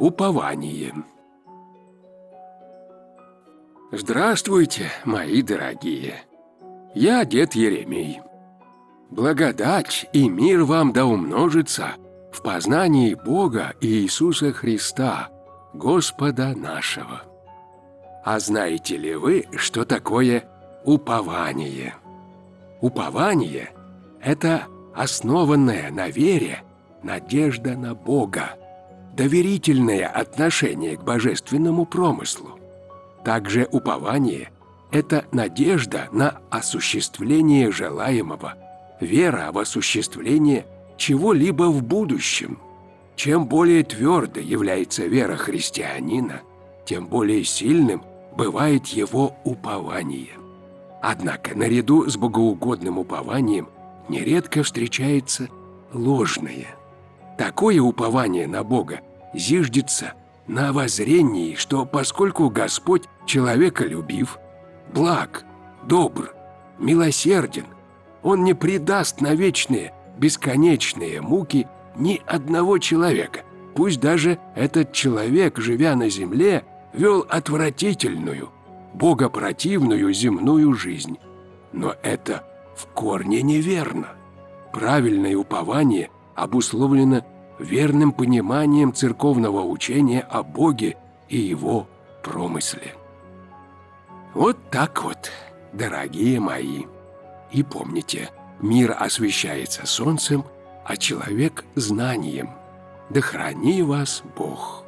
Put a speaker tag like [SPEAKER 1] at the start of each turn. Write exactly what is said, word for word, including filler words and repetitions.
[SPEAKER 1] Упование. Здравствуйте, мои дорогие! Я дед Еремей. Благодать и мир вам да умножится в познании Бога и Иисуса Христа, Господа нашего. А знаете ли вы, что такое упование? Упование – это основанная на вере надежда на Бога, доверительное отношение к божественному промыслу. Также упование – это надежда на осуществление желаемого, вера в осуществление чего-либо в будущем. Чем более твердой является вера христианина, тем более сильным бывает его упование. Однако наряду с богоугодным упованием нередко встречается ложное. Такое упование на Бога зиждется на воззрении, что поскольку Господь человеколюбив, благ, добр, милосерден, Он не предаст на вечные, бесконечные муки ни одного человека, пусть даже этот человек, живя на земле, вел отвратительную, богопротивную земную жизнь. Но это в корне неверно. Правильное упование обусловлено верным пониманием церковного учения о Боге и Его промысле. Вот так вот, дорогие мои. И помните, мир освещается солнцем, а человек – знанием. Да храни вас Бог!